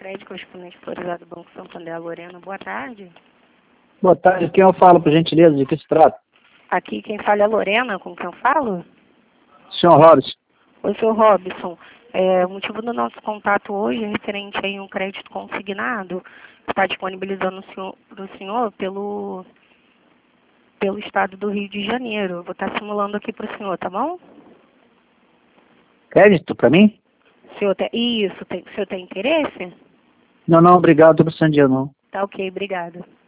Crédito correspondente autorizado do Banco Santander, Lorena. Boa tarde. Boa tarde. Quem eu falo, por gentileza? De que se trata? Aqui quem fala é a Lorena, com quem eu falo? Senhor Robson. Oi, senhor Robson. O motivo do nosso contato hoje é referente a um crédito consignado que está disponibilizando para o senhor pelo estado do Rio de Janeiro. Eu vou estar simulando aqui para o senhor, tá bom? Crédito para mim? O senhor tem interesse? Não, obrigado. Estou precisando de dinheiro, não. Tá ok, obrigada.